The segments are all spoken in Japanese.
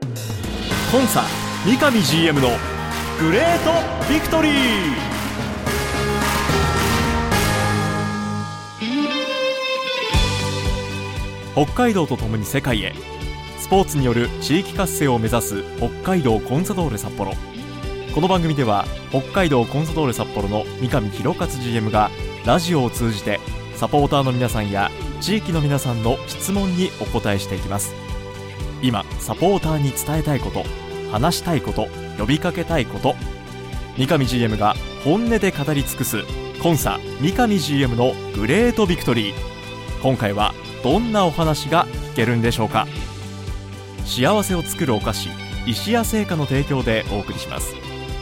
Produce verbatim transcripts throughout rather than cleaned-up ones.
コンサ三上 ジーエム のグレートビクトリー。北海道とともに世界へ、スポーツによる地域活性を目指す北海道コンサドーレ札幌。この番組では北海道コンサドーレ札幌の三上博勝 ジーエム がラジオを通じてサポーターの皆さんや地域の皆さんの質問にお答えしていきます。今サポーターに伝えたいこと、話したいこと、呼びかけたいこと、三上 ジーエム が本音で語り尽くすコンサ三上 ジーエム のグレートビクトリー。今回はどんなお話が聞けるんでしょうか。幸せを作るお菓子、石屋製菓の提供でお送りします。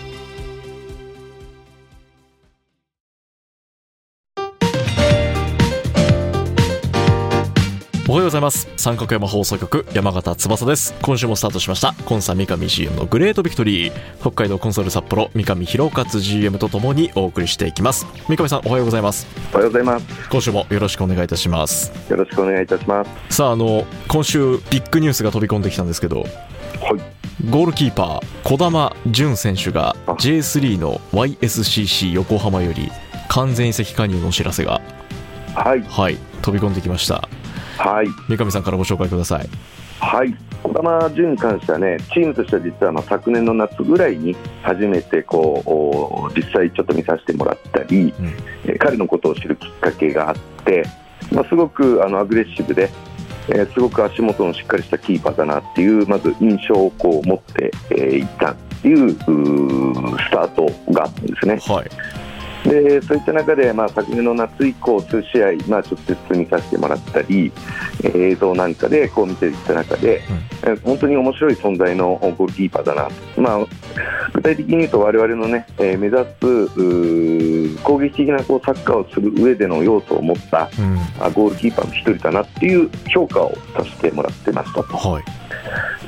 おはようございます。三角山放送局山形翼です。今週もスタートしましたコンサ三上 ジーエム のグレートビクトリー。北海道コンソール札幌三上博勝 ジーエム とともにお送りしていきます。三上さん、おはようございます。 おはようございます。 今週もよろしくお願いいたします。 よろしくお願いいたします。 さあ、あの今週ビッグニュースが飛び込んできたんですけど、はい、ゴールキーパー児玉潤選手が ジェイスリー の ワイエスシーシー 横浜より完全移籍加入のお知らせが、 はい、 はい、飛び込んできました。はい、三上さんからご紹介ください。 はい、児玉潤に関してはね、チームとしては実はまあ昨年の夏ぐらいに初めてこう実際ちょっと見させてもらったり、うん、えー、彼のことを知るきっかけがあって、まあ、すごくあのアグレッシブで、えー、すごく足元のしっかりしたキーパーだなっていうまず印象をこう持ってい、えー、ったっていう、うースタートがあったんですね。はい、でそういった中で、まあ、昨年の夏以降数試合、まあ、直接見させてもらったり、えー、映像なんかでこう見ていった中で、うん、えー、本当に面白い存在のゴールキーパーだな、まあ、具体的に言うと我々の、ね、えー、目指す攻撃的なこうサッカーをする上での要素を持った、うん、ゴールキーパーの一人だなっていう評価をさせてもらってましたと。はい、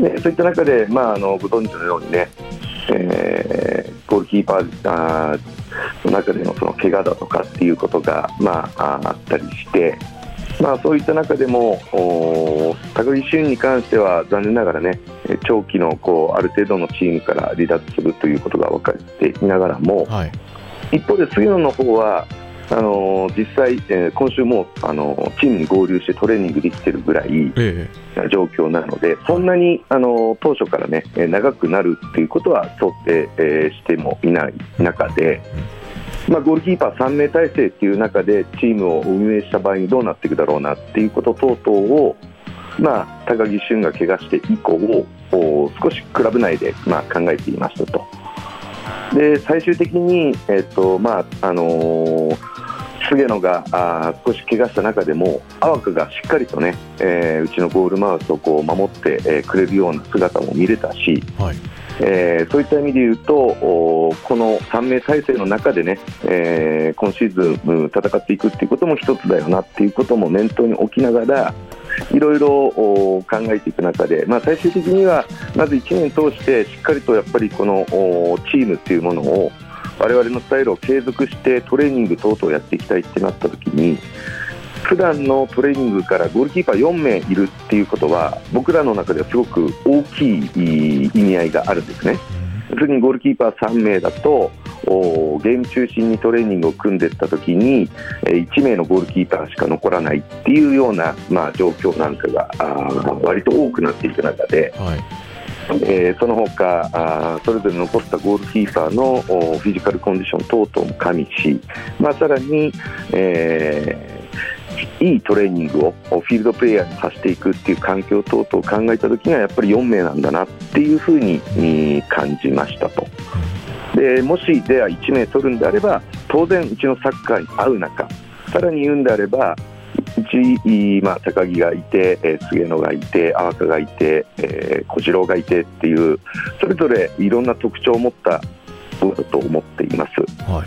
でそういった中で、まあ、あのご存知のようにね、えー、ゴールキーパーの中でのその怪我だとかっていうことが、まあ、あったりして、まあ、そういった中でも高木俊に関しては残念ながらね、長期のこうある程度のチームから離脱するということが分かっていながらも、はい、一方で菅野の方はあの実際、えー、今週もあのチームに合流してトレーニングできているぐらいな状況なので、ええ、そんなにあの当初からね長くなるっていうことは想定、えー、してもいない中で、まあ、ゴールキーパーさん名体制っていう中でチームを運営した場合にどうなっていくだろうなっていうこと等々を、まあ、高木俊が怪我して以降を少しクラブ内で、まあ、考えていましたと。で最終的に、えーとまああのー、菅野があ少し怪我した中でも阿波がしっかりとね、えー、うちのゴールマウスをこう守って、えー、くれるような姿も見れたし、はい、えー、そういった意味で言うとこのさん名体制の中でね、えー、今シーズン戦っていくっていうことも一つだよなっていうことも念頭に置きながらいろいろ考えていく中で、まあ、最終的にはまずいちねん通してしっかりとやっぱりこのチームっていうものを我々のスタイルを継続してトレーニング等々やっていきたいってなった時に、普段のトレーニングからゴールキーパーよん名いるっていうことは僕らの中ではすごく大きい意味合いがあるんですね。普通にゴールキーパーさん名だとゲーム中心にトレーニングを組んでいった時にいち名のゴールキーパーしか残らないっていうような、まあ、状況なんかが割と多くなっていく中で、はい、えー、その他あそれぞれ残ったゴールキーパーのフィジカルコンディション等々も加味し、まあ、さらに、えーいいトレーニングをフィールドプレイヤーにさせていくっていう環境等々を考えたときにはやっぱりよん名なんだなっていうふうに感じましたと。でもしではいち名取るんであれば当然うちのサッカーに合う中、さらに言うんであればうち、まあ、高木がいて、えー、菅野がいて阿波がいて、えー、小次郎がいてっていうそれぞれいろんな特徴を持ったそうだと思っています。はい、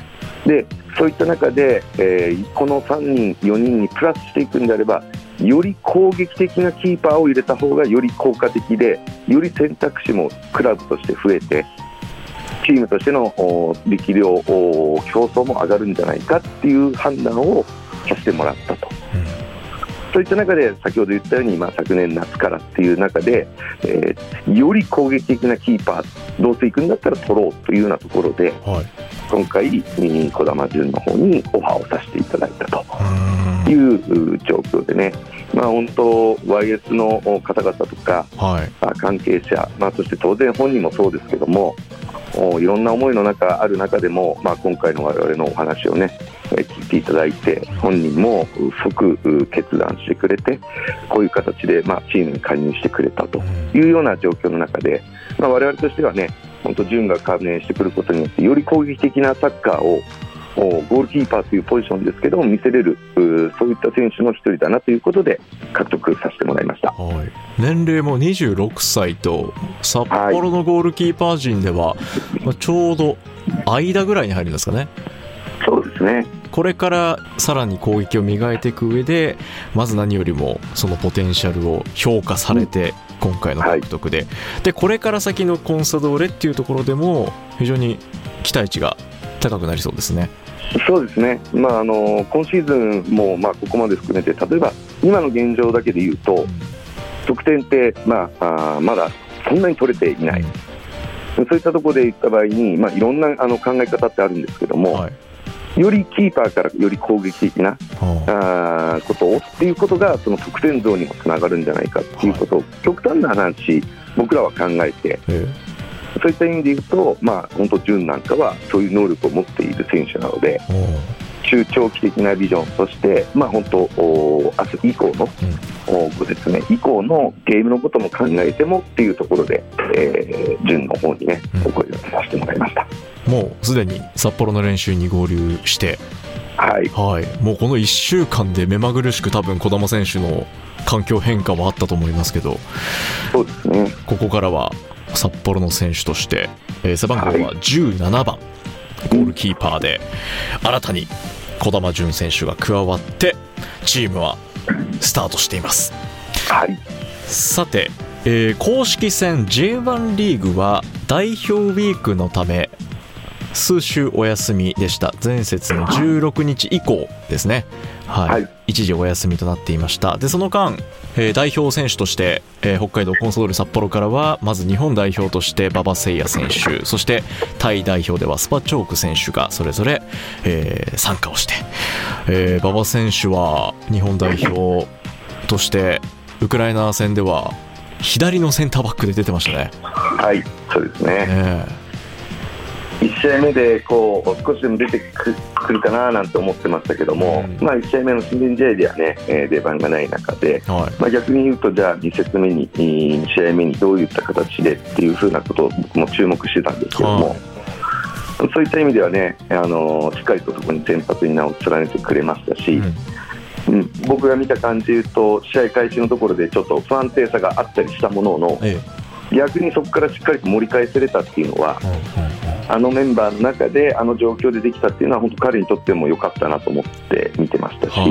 でそういった中で、えー、このさんにんよにんにプラスしていくんであればより攻撃的なキーパーを入れた方がより効果的でより選択肢もクラブとして増えてチームとしての力量競争も上がるんじゃないかっていう判断をさせてもらったと。 そういった中で先ほど言ったように、まあ、昨年夏からっていう中で、えー、より攻撃的なキーパーどうせ行くんだったら取ろうというようなところで、はい、今回児玉純の方にオファーをさせていただいたという状況でね、まあ、本当 ワイエス の方々とか、はい、関係者、まあ、そして当然本人もそうですけども、いろんな思いの中ある中でも、まあ、今回の我々のお話をね聞いていただいて、本人も即決断してくれて、こういう形でまあチームに加入してくれたというような状況の中で、まあ、我々としてはね、本当純が加盟してくることによってより攻撃的なサッカーをゴールキーパーというポジションですけども見せれる、そういった選手の一人だなということで獲得させてもらいました。 はい、年齢もにじゅうろくさいと札幌のゴールキーパー陣では、はい、ちょうど間ぐらいに入るんですかね。 そうですね。 これからさらに攻撃を磨いていく上で、まず何よりもそのポテンシャルを評価されて、うん、今回の獲得で、はい、でこれから先のコンサドーレっていうところでも非常に期待値が高くなりそうですね。 そうですね、まあ、あの今シーズンもまあここまで含めて、例えば今の現状だけで言うと、うん、得点って、まあ、あまだそんなに取れていない、うん、そういったところで言った場合に、まあ、いろんなあの考え方ってあるんですけども、はい、よりキーパーからより攻撃的な、あことをっていうことがその得点増にもつながるんじゃないかっていうことを、はい、極端な話僕らは考えて、ええ、そういった意味で言うと、まあ、本当純なんかはそういう能力を持っている選手なので、中長期的なビジョン、そして、まあ、本当明日以降の、うん、ご説明以降のゲームのことも考えてもっていうところで、えー、純の方にねお声をさせてもらいました。 もうすでに札幌の練習に合流して、 はいはい、もうこのいっしゅうかんで目まぐるしく多分児玉選手の環境変化はあったと思いますけど、 そうですね、 ここからは札幌の選手として、えー、背番号はじゅうななばん、はい、ゴールキーパーで新たに児玉純選手が加わってチームはスタートしています。 はい、 さて、えー、公式戦 ジェイワン リーグは代表ウィークのため数週お休みでした。前節のじゅうろくにち以降ですね、はいはい、一時お休みとなっていました。でその間、えー、代表選手として、えー、北海道コンサドーレ札幌からはまず日本代表として馬場誠也選手、そしてタイ代表ではスパチョーク選手がそれぞれ、えー、参加をして、えー、馬場選手は日本代表としてウクライナ戦では左のセンターバックで出てましたね。 はい、そうですね、 えーいち試合目でこう少しでも出てくるかななんて思ってましたけども、うん、まあ、いち試合目の親善試合ではね、えー、出番がない中で、はい、まあ、逆に言うとじゃあに節目にに試合目にどういった形でっていう風なことを僕も注目してたんですけども、はい、そういった意味ではね、あのー、しっかりとそこに先発に名を連ねてくれましたし、うんうん、僕が見た感じで言うと試合開始のところでちょっと不安定さがあったりしたものの、ええ、逆にそこからしっかりと盛り返せれたっていうのは、うんうん、あのメンバーの中であの状況でできたっていうのは本当彼にとっても良かったなと思って見てましたし、はい、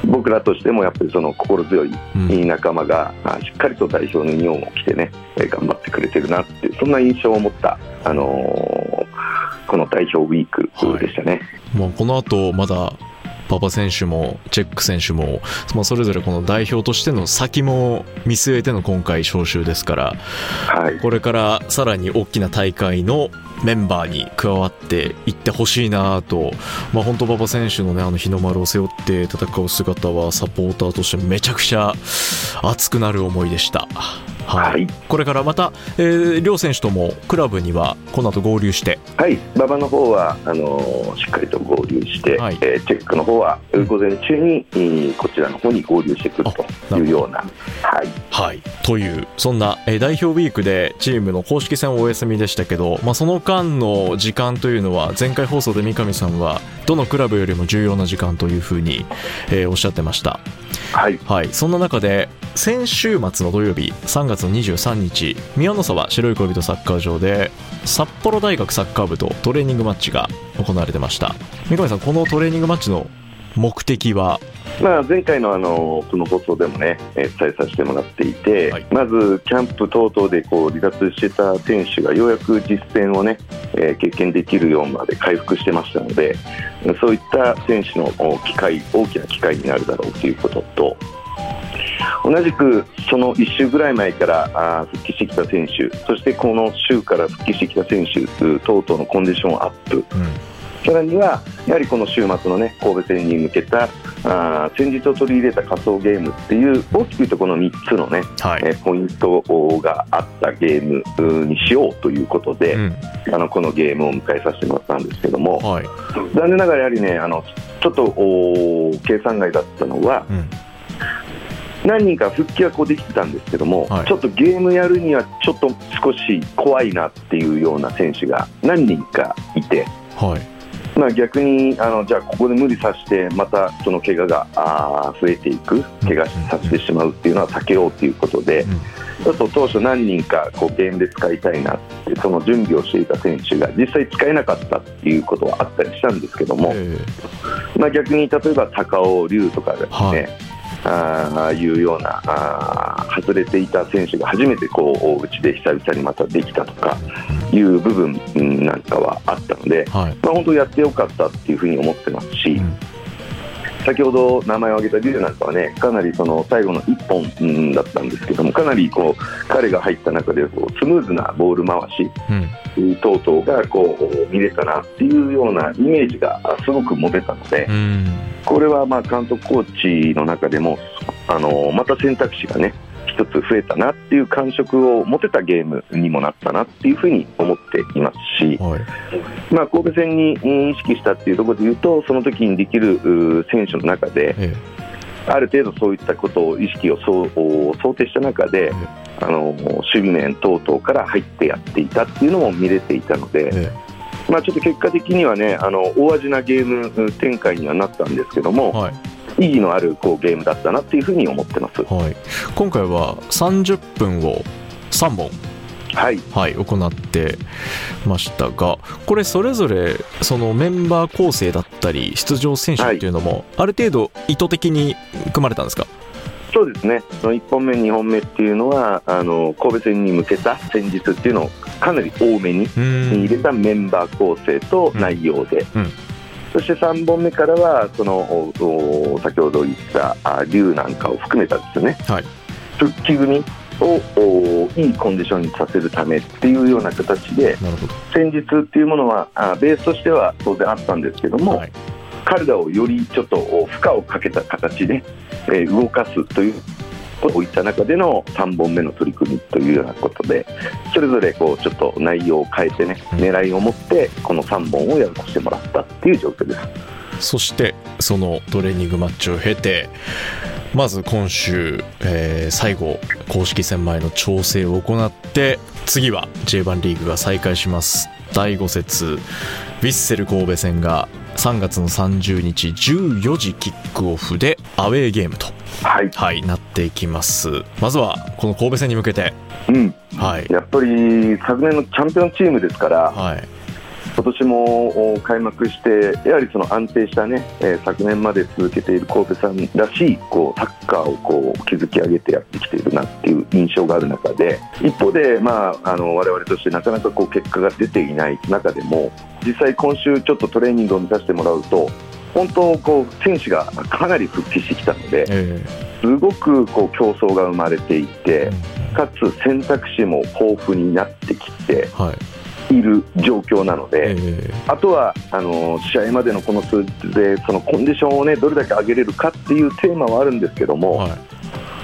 僕らとしてもやっぱりその心強い仲間がしっかりと代表のユニフォームを着てね頑張ってくれてるなっていう、そんな印象を持った、あのー、この代表ウィークでしたね。はい、 もうこの後まだ馬場選手もチェック選手も、まあ、それぞれこの代表としての先も見据えての今回招集ですから、はい、これからさらに大きな大会のメンバーに加わっていってほしいなと、まあ、本当馬場選手のねあの日の丸を背負って戦う姿はサポーターとしてめちゃくちゃ熱くなる思いでした。はいはい、これからまた、えー、両選手ともクラブにはこの後合流して、 はい、馬場の方はあのー、しっかりと合流して、はい、えー、チェックの方は午前中に、うん、こちらの方に合流してくるというような、はいはい、というそんな、えー、代表ウィークでチームの公式戦お休みでしたけど、まあ、その間の時間というのは前回放送で三上さんはどのクラブよりも重要な時間というふうに、えー、おっしゃってました。 はいはい、 そんな中で先週末の土曜日さんがつのにじゅうさんにち、宮の沢白い恋人サッカー場で札幌大学サッカー部とトレーニングマッチが行われてました。三上さん、このトレーニングマッチの目的は？ まあ、前回のあのこの放送でもね、えー、伝えさせてもらっていて、はい、まずキャンプ等々でこう離脱してた選手がようやく実戦をね、えー、経験できるようまで回復してましたので、そういった選手の機会大きな機会になるだろうということと、 同じくそのいっ週ぐらい前からあ復帰してきた選手、そしてこの週から復帰してきた選手等々のコンディションアップ、うん、さらにはやはりこの週末の、ね、神戸戦に向けたあ戦術を取り入れた仮想ゲームっていう大きく言うとこのみっつの、ねはいえー、ポイントがあったゲームにしようということで、うん、あのこのゲームを迎えさせてもらったんですけども、はい、残念ながらやはりねあのちょっと計算外だったのは、うん何人か復帰はこうできてたんですけども、はい、ちょっとゲームやるにはちょっと少し怖いなっていうような選手が何人かいて、はいまあ、逆にあのじゃあここで無理させてまたその怪我があ増えていく怪我させてしまうっていうのは避けようということで、うん、ちょっと当初何人かこうゲームで使いたいなってその準備をしていた選手が実際使えなかったっていうことはあったりしたんですけども、まあ、逆に例えば高尾龍とかですね、はいああいうようなあ外れていた選手が初めてこううちで久々にまたできたとかいう部分なんかはあったので、はいまあ、本当やってよかったっていうふうに思ってますし、うん、先ほど名前を挙げた龍なんかはねかなりその最後のいっぽんだったんですけどもかなりこう彼が入った中でこうスムーズなボール回し、うん、等々がこう見れたなっていうようなイメージがすごく持てたので、うんこれはまあ監督コーチの中でもあのまた選択肢がね一つ増えたなっていう感触を持てたゲームにもなったなっていうふうに思っていますし、はいまあ、神戸戦に意識したっていうところでいうとその時にできる選手の中で、ええ、ある程度そういったことを意識を想定した中で、ええ、あの守備面等々から入ってやっていたっていうのも見れていたので、ええまあ、ちょっと結果的にはねあの大味なゲーム展開にはなったんですけども、はい、意義のあるこうゲームだったなっていうふうに思ってます、 はい、今回はさんじゅっぷんをさんぼん、はいはい、行ってましたがこれそれぞれそのメンバー構成だったり出場選手っていうのもある程度意図的に組まれたんですか？ そうですねそのいっぽんめにほんめっていうのはあの神戸戦に向けた戦術っていうのをかなり多めに入れたメンバー構成と内容で、うんうん、そしてさんぼんめからはその先ほど言った龍なんかを含めたですね、はい、復帰組をいいコンディションにさせるためっていうような形で戦術っていうものはベースとしては当然あったんですけども、はい、彼らをよりちょっと負荷をかけた形で動かすというといった中でのさんぼんめの取り組みというようなことでそれぞれこうちょっと内容を変えてね狙いを持ってこのさんぼんをやらせてもらったっていう状況です。 そしてそのトレーニングマッチを経てまず今週、えー、最後公式戦前の調整を行って次は ジェイワン リーグが再開します。だいご節ヴィッセル神戸戦がさんがつのさんじゅうにちじゅうよじキックオフでアウェーゲームと、はいはい、なっていきます。まずはこの神戸戦に向けて、 うんはい、やっぱり昨年のチャンピオンチームですから、はい、今年も開幕してやはりその安定したね、えー、昨年まで続けている神戸さんらしいこうサッカーをこう築き上げてやってきているなっていう印象がある中で一方で、まあ、あの我々としてなかなかこう結果が出ていない中でも実際今週ちょっとトレーニングを見させてもらうと本当こう選手がかなり復帰してきたので、えー、すごくこう競争が生まれていてかつ選択肢も豊富になってきて、はいいる状況なので、えー、あとはあの試合までのこの数日でそのコンディションを、ね、どれだけ上げれるかっていうテーマはあるんですけども、はい、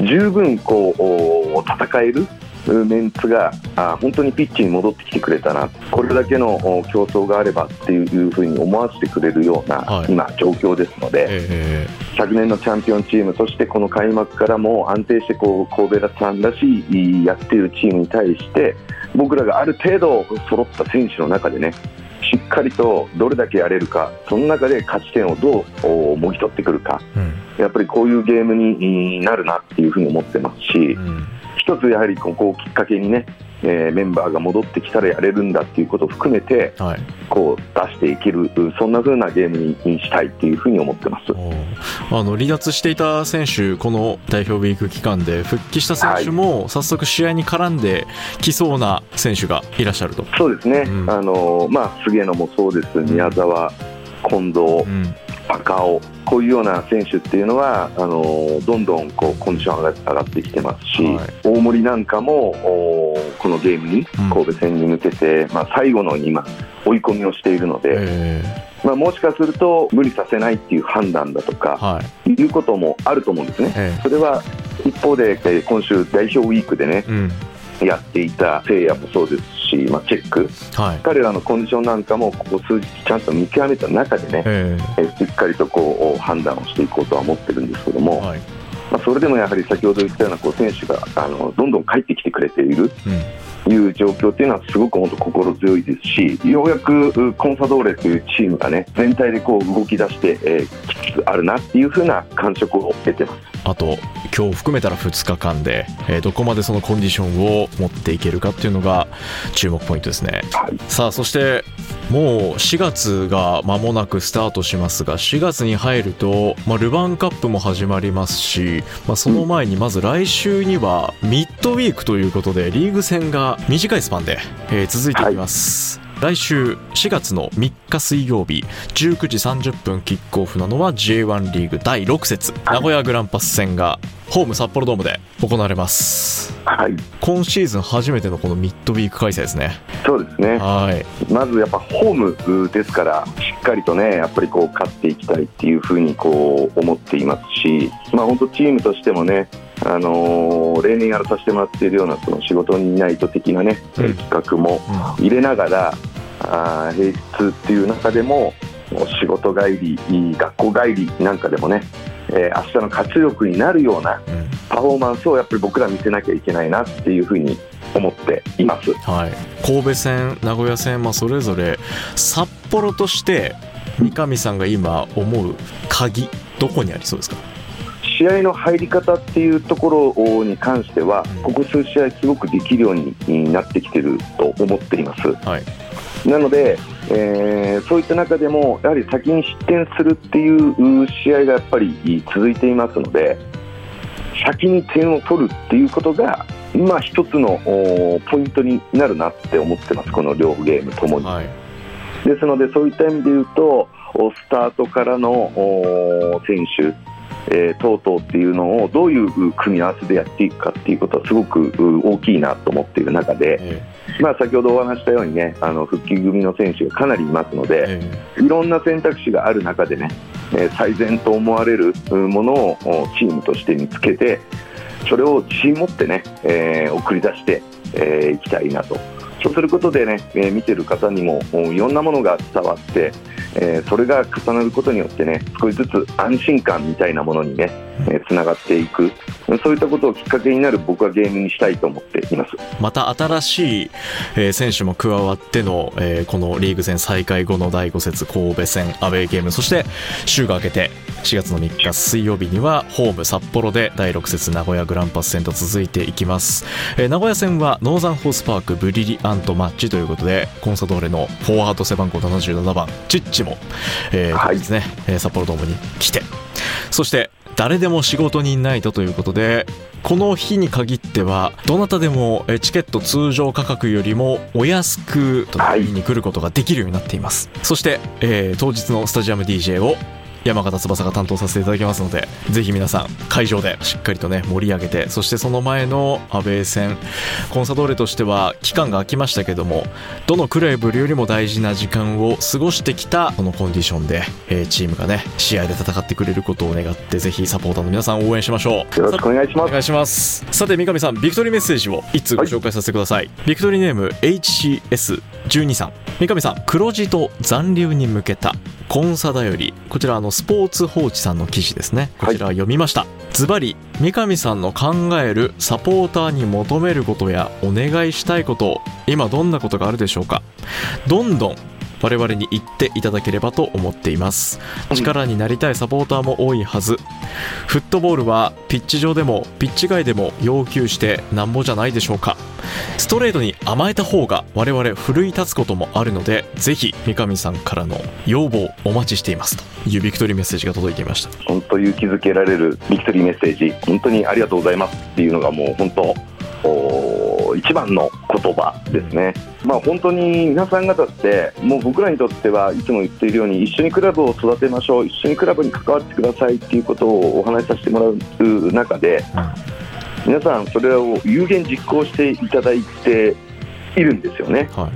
十分こう戦えるメンツがあ本当にピッチに戻ってきてくれたなこれだけの競争があればっていうふうに思わせてくれるような、はい、今状況ですので、えー、昨年のチャンピオンチームそしてこの開幕からも安定してこう神戸さんらしいやっているチームに対して僕らがある程度揃った選手の中でねしっかりとどれだけやれるかその中で勝ち点をどうもぎ取ってくるか、うん、やっぱりこういうゲームになるなっていうふうに思ってますし、うん一つやはりここをきっかけにね、えー、メンバーが戻ってきたらやれるんだっていうことを含めて、はい、こう出していけるそんな風なゲームにしたいっていうふうに思ってます。 あの離脱していた選手この代表ウィーク期間で復帰した選手も早速試合に絡んできそうな選手がいらっしゃると。 そうですね、うんあのまあ、菅野もそうです宮澤、近藤、うん高尾、こういうような選手っていうのはあのどんどんこうコンディション上が上がってきてますし、はい、大森なんかもこのゲームに神戸戦に向けて、うん、まあ、最後の今追い込みをしているので、えーまあ、もしかすると無理させないっていう判断だとか、はい、いうこともあると思うんですね、えー、それは一方で今週代表ウィークでね、うん、やっていた聖夜もそうですし、まあ、チェック、はい、彼らのコンディションなんかもここ数日ちゃんと見極めた中でね、えー、しっかりとこう判断をしていこうとは思ってるんですけども、はい、まあ、それでもやはり先ほど言ったようなこう選手があのどんどん帰ってきてくれている、うん、いう状況っていうのはすごく本当心強いですし、ようやくコンサドーレというチームがね全体でこう動き出して、えー、きつつあるなっていう風な感触を得てます。 あと今日含めたらふつかかんで、えー、どこまでそのコンディションを持っていけるかっていうのが注目ポイントですね、はい、さあそしてもうしがつが間もなくスタートしますが、しがつに入ると、まあ、ルヴァンカップも始まりますし、まあ、その前にまず来週にはミッドウィークということでリーグ戦が短いスパンで、えー、続いていきます、はい。来週しがつのみっか水曜日じゅうくじさんじゅっぷんキックオフなのは ジェイワン リーグだいろく節、名古屋グランパス戦がホーム札幌ドームで行われます、はい、今シーズン初めてのこのミッドウィーク開催ですね。 そうですね、はい、まずやっぱホームですからしっかりとねやっぱりこう勝っていきたいっていうふうにこう思っていますし、まあ、本当チームとしてもねあのー、例年やらさせてもらっているようなその仕事にいないと的なね、うん、企画も入れながら、うん、あ平日っていう中でも仕事帰り学校帰りなんかでもね、えー、明日の活力になるようなパフォーマンスをやっぱり僕ら見せなきゃいけないなっていうふうに思っています、はい、 神戸戦名古屋戦、まあ、それぞれ札幌として三上さんが今思う鍵どこにありそうですか？ 試合の入り方っていうところに関してはここ数試合すごくできるようになってきてると思っています、はい、なので、えー、そういった中でもやはり先に失点するっていう試合がやっぱり続いていますので、先に点を取るっていうことがまあ一つのポイントになるなって思ってます、この両ゲームともに、はい、ですのでそういった意味で言うとスタートからの選手えー、等々っていうのをどういう組み合わせでやっていくかっていうことはすごく大きいなと思っている中で、えーまあ、先ほどお話したようにねあの復帰組の選手がかなりいますので、えー、いろんな選択肢がある中でね、えー、最善と思われるものをチームとして見つけてそれを自信持ってね、えー、送り出してい、えー、きたいなと。そうすることでね、えー、見てる方にもいろんなものが伝わって、えー、それが重なることによってね少しずつ安心感みたいなものにねつながっていく、そういったことをきっかけになる僕はゲームにしたいと思っています。 また新しい、えー、選手も加わっての、えー、このリーグ戦再開後のだいご節神戸戦アウェーゲーム、そして週が明けてしがつのみっか水曜日にはホーム札幌でだいろく節名古屋グランパス戦と続いていきます、えー、名古屋戦はノーザンホースパークブリリアントマッチということでコンサドーレのフォワード背番号ななじゅうななばんチッチも、えーはいですね、札幌ドームに来て、そして誰でも仕事人ナイトということでこの日に限ってはどなたでもチケット通常価格よりもお安く見に来ることができるようになっています、はい、そして、えー、当日のスタジアム ディージェー を山形翼が担当させていただきますので、ぜひ皆さん会場でしっかりとね盛り上げて、そしてその前のアウェー戦コンサドーレとしては期間が空きましたけどもどのクラブよりも大事な時間を過ごしてきたこのコンディションで、えー、チームがね試合で戦ってくれることを願ってぜひサポーターの皆さん応援しましょう。 よろしくお願いします。 お願いします。さて三上さんビクトリーメッセージを一通ご紹介させてください、はい、ビクトリーネーム エイチシーエスじゅうに さん、三上さん黒字と残留に向けたコンサダより、こちらあのスポーツ報知さんの記事ですね、こちら読みました。ズバリ三上さんの考えるサポーターに求めることやお願いしたいこと、今どんなことがあるでしょうか。どんどん我々に言っていただければと思っています。力になりたいサポーターも多いはず。フットボールはピッチ上でもピッチ外でも要求してなんぼじゃないでしょうか。ストレートに甘えた方が我々奮い立つこともあるので、ぜひ三上さんからの要望お待ちしていますというビクトリーメッセージが届いていました。 本当勇気づけられるビクトリーメッセージ、本当にありがとうございますっていうのがもう本当一番の言葉ですね。まあ、本当に皆さん方ってもう僕らにとってはいつも言っているように、一緒にクラブを育てましょう、一緒にクラブに関わってくださいっていうことをお話しさせてもらう中で、皆さんそれを有言実行していただいているんですよね。はい、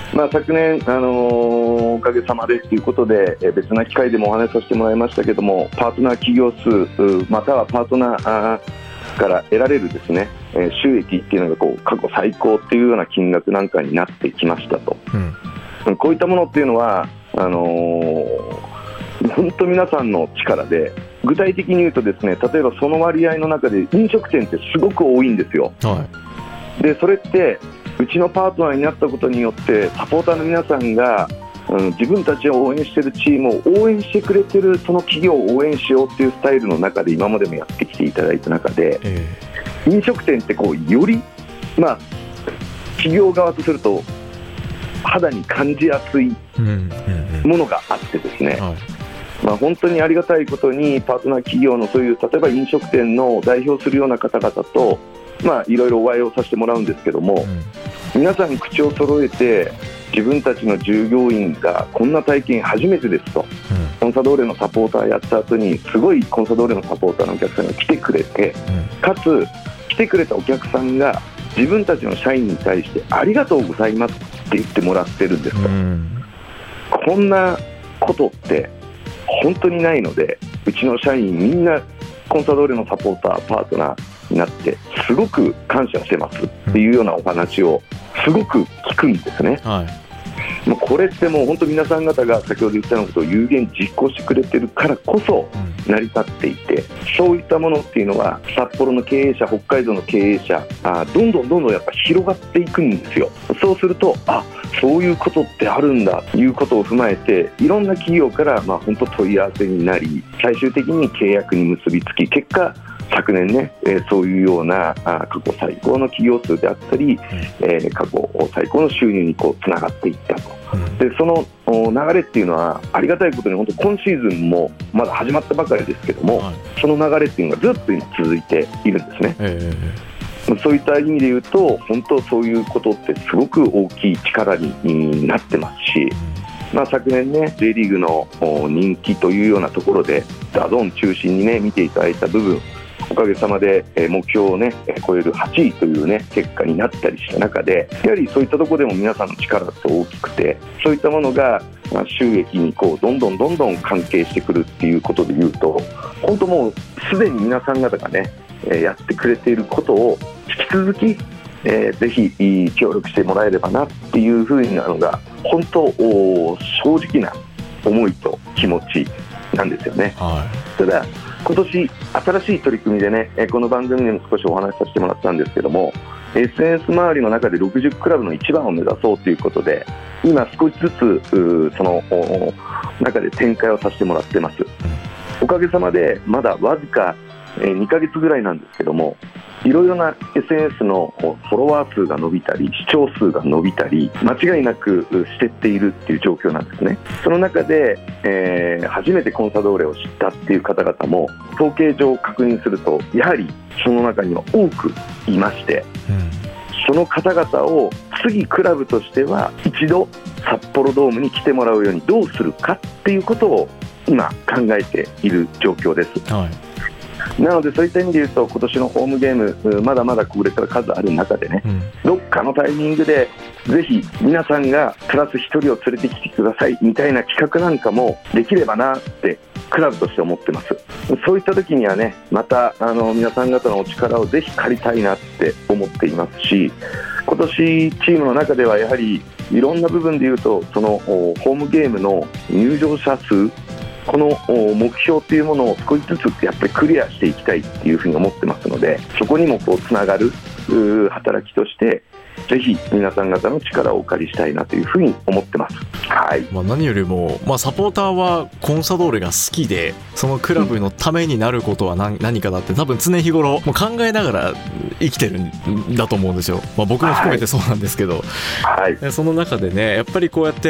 まあ、昨年、あのー、おかげさまでということで、え別な機会でもお話しさせてもらいましたけども、パートナー企業数またはパートナーから得られるですね、え収益っていうのがこう過去最高っていうような金額なんかになってきましたと、うん、こういったものっていうのはあのー、本当皆さんの力で、具体的に言うとですね、例えばその割合の中で飲食店ってすごく多いんですよ。はい、でそれってうちのパートナーになったことによってサポーターの皆さんが、うん、自分たちを応援しているチームを応援してくれているその企業を応援しようっていうスタイルの中で今までもやってきていただいた中で、えー、飲食店ってこうより、まあ、企業側とすると肌に感じやすいものがあってですね、はい、まあ、本当にありがたいことにパートナー企業のそういう例えば飲食店の代表するような方々と、まあ、いろいろお会いをさせてもらうんですけども、うん、皆さん口を揃えて自分たちの従業員がこんな体験初めてですと、うん、コンサドーレのサポーターやった後にすごいコンサドーレのサポーターのお客さんが来てくれて、うん、かつ来てくれたお客さんが自分たちの社員に対してありがとうございますって言ってもらってるんですと、うん、こんなことって本当にないので、うちの社員みんなコンサドーレのサポーターパートナーになってすごく感謝してますっていうようなお話をすごく聞くんですね。はい、もうこれってもう本当皆さん方が先ほど言ったようなことを有言実行してくれてるからこそ成り立っていて、うん、そういったものっていうのは札幌の経営者、北海道の経営者、あどんどんどんどんやっぱ広がっていくんですよ。そうするとあそういうことってあるんだということを踏まえて、いろんな企業からまあ本当問い合わせになり、最終的に契約に結びつき、結果昨年ね、えー、そういうようなあ過去最高の企業数であったり、うん、えー、過去最高の収入にこうつながっていったと、うん、でその流れっていうのはありがたいことに本当今シーズンもまだ始まったばかりですけども、はい、その流れっていうのがずっと今続いているんですね。えー、そういった意味で言うと本当そういうことってすごく大きい力になってますし、まあ、昨年ね J リーグの人気というようなところでダゾーン中心にね見ていただいた部分、おかげさまで目標をね超えるはちいというね結果になったりした中で、やはりそういったところでも皆さんの力って大きくて、そういったものが収益にこうどんどんどんどん関係してくるっていうことでいうと、本当もうすでに皆さん方がねやってくれていることを引き続きえー、ぜひ協力してもらえればなっていうふうなのが本当正直な思いと気持ちなんですよね。はい、ただ今年新しい取り組みでね、この番組でも少しお話しさせてもらったんですけども、 エスエヌエス 周りの中でろくじゅうクラブの一番を目指そうということで、今少しずつその中で展開をさせてもらってます。おかげさまでまだわずかにかげつぐらいなんですけども、いろいろな エスエヌエス のフォロワー数が伸びたり視聴数が伸びたり間違いなくしてっているっていう状況なんですね。その中で、えー、初めてコンサドーレを知ったっていう方々も統計上確認するとやはりその中には多くいまして、うん、その方々を次クラブとしては一度札幌ドームに来てもらうようにどうするかっていうことを今考えている状況です。はい、なのでそういった意味で言うと今年のホームゲームまだまだこれから数ある中でね、うん、どっかのタイミングでぜひ皆さんがプラスひとりを連れてきてくださいみたいな企画なんかもできればなってクラブとして思ってます。そういった時にはねまたあの皆さん方のお力をぜひ借りたいなって思っていますし、今年チームの中ではやはりいろんな部分で言うとそのホームゲームの入場者数、この目標というものを少しずつやっぱりクリアしていきたいっていうふうに思ってますので、そこにもこうつながる働きとしてぜひ皆さん方の力をお借りしたいなというふうに思ってます。はい、まあ、 何よりも、まあ、サポーターはコンサドーレが好きでそのクラブのためになることは 何, 何かだって多分常日頃もう考えながら生きてるんだと思うんですよ。まあ、僕も含めてそうなんですけど、はい、その中でねやっぱりこうやって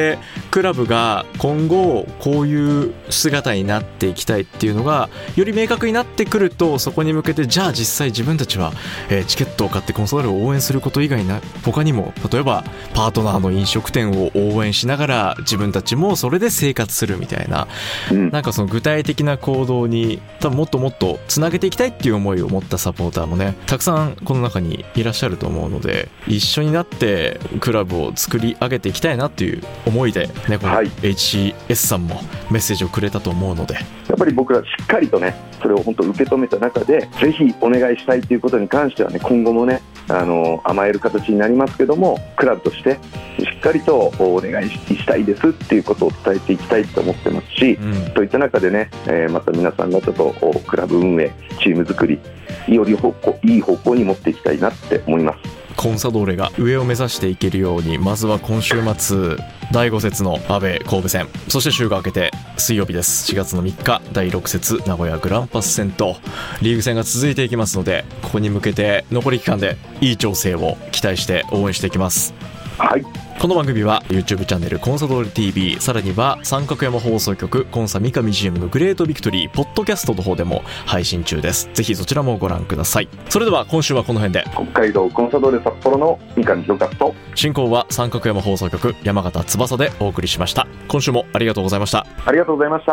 クラブが今後こういう姿になっていきたいっていうのがより明確になってくると、そこに向けてじゃあ実際自分たちは、えー、チケットを買ってコンサドーレを応援すること以外に他にも例えばパートナーの飲食店を応援しながら自分たちもそれで生活するみたいな、うん、なんかその具体的な行動に多分もっともっとつなげていきたいっていう思いを持ったサポーターもねたくさんこの中にいらっしゃると思うので、一緒になってクラブを作り上げていきたいなっていう思いでね、この エイチシーエス さんもメッセージをくれたと思うので、 やっぱり僕らしっかりとねそれを本当受け止めた中でぜひお願いしたいということに関してはね、今後もねあの甘える形になりますけども、クラブとしてしっかりとお願いしたいですっていうことを伝えていきたいと思ってますし、うん、といった中でね、えー、また皆さんがちょっとクラブ運営チーム作りより方向いい方向に持っていきたいなって思います。 コンサドーレが上を目指していけるように、まずは今週末だいご節のアウェー神戸戦、そして週が明けて水曜日です。しがつのみっかだいろく節名古屋グランパス戦とリーグ戦が続いていきますので、ここに向けて残り期間でいい調整を期待して応援していきます。 はい、 この番組は YouTube チャンネルコンサドーレ ティービー、 さらには三角山放送局コンサ三上 ジーエム のグレートビクトリーポッドキャストの方でも配信中です。ぜひそちらもご覧ください。それでは今週はこの辺で。 北海道コンサドーレ札幌の三上弘勝と、 進行は三角山放送局山形翼でお送りしました。今週もありがとうございました。 ありがとうございました。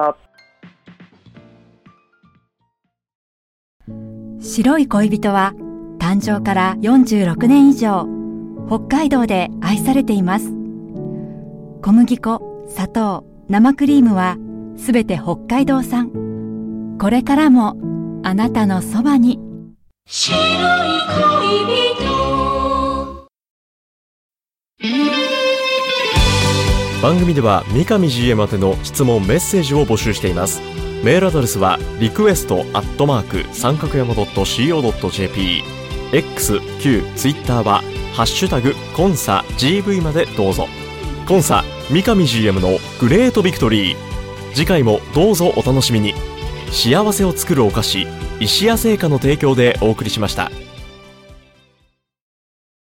白い恋人は誕生からよんじゅうろくねん以上北海道で愛されています。小麦粉、砂糖、生クリームはすべて北海道産。これからもあなたのそばに。白い恋人。 番組では三上 ジーエム 宛ての質問メッセージを募集しています。メールアドレスはリクエストアットマーク三角山 .co.jp、 X、Q、Twitter はハッシュタグコンサ ジーブイ までどうぞ。コンサ三上 ジーエム のグレートビクトリー、次回もどうぞお楽しみに。幸せを作るお菓子石屋製菓の提供でお送りしました。